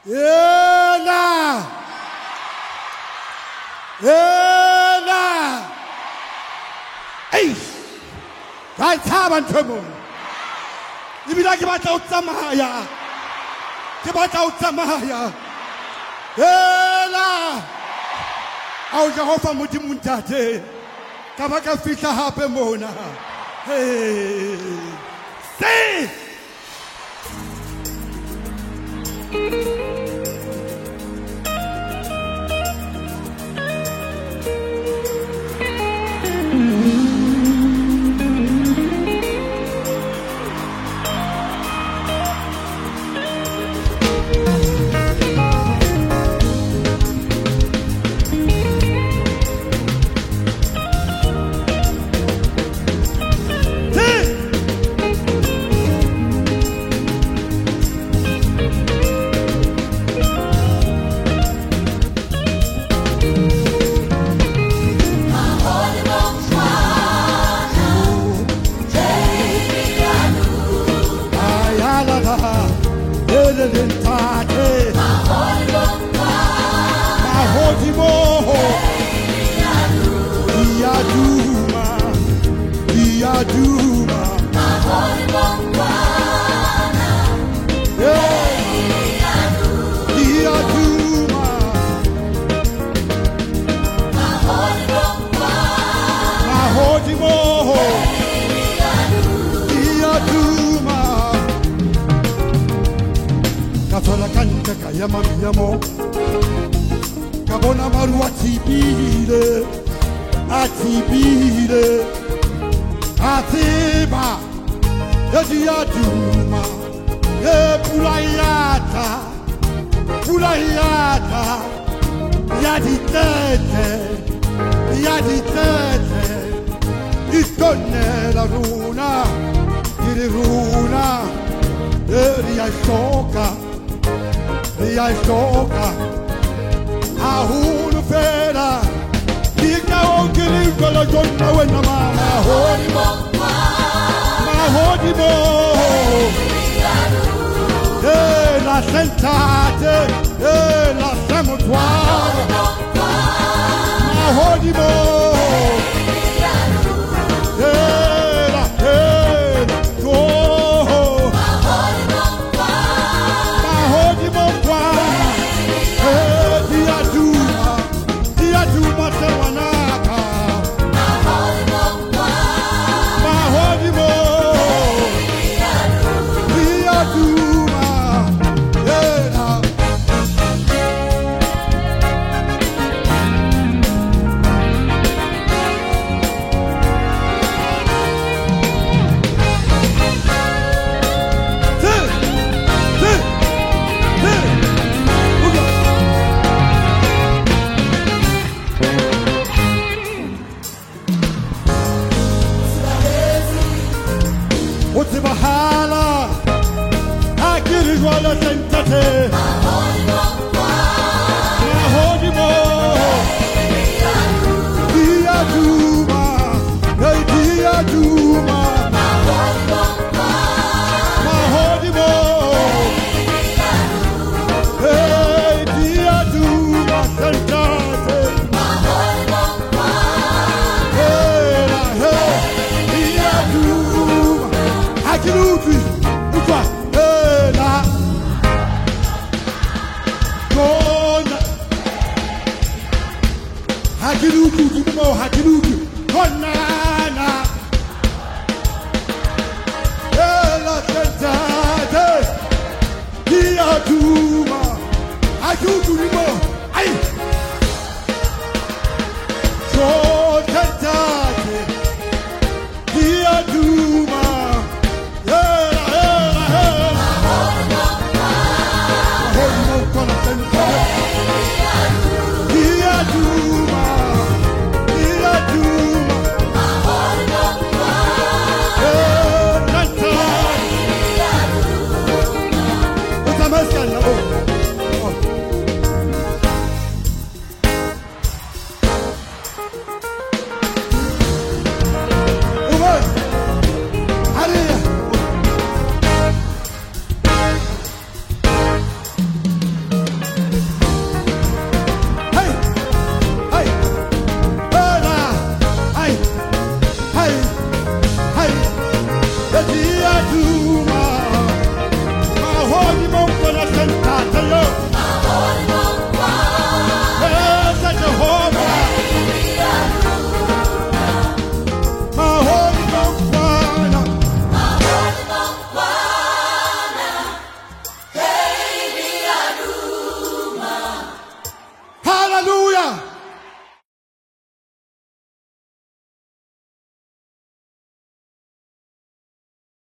Ela! Ela! Ei! Vai taban temo. Ibila ke batla utsamaya. Ke batla utsamaya. Ela! Au Jehova Modimo ntate. Ka ba ka fihla hape mona. Hey! Say! Kabona maru atibile, atiba, yadiyaduma, pulayata, yaditete, itonne la runa, riashoka, ahunu fera, kika onkili kola jonna wena mahodi mo, la sentate, la semotoire, mahodi mo. Bahala, akiri wala sentate. Mahodi mo, diaduma, diaduma. Mahodi mo, diaduma sentate. Hakiluti, ufa, la, kona. Hakiluti, mo hakiluti, kona na. La sentate, diaduma, hakiluti mo.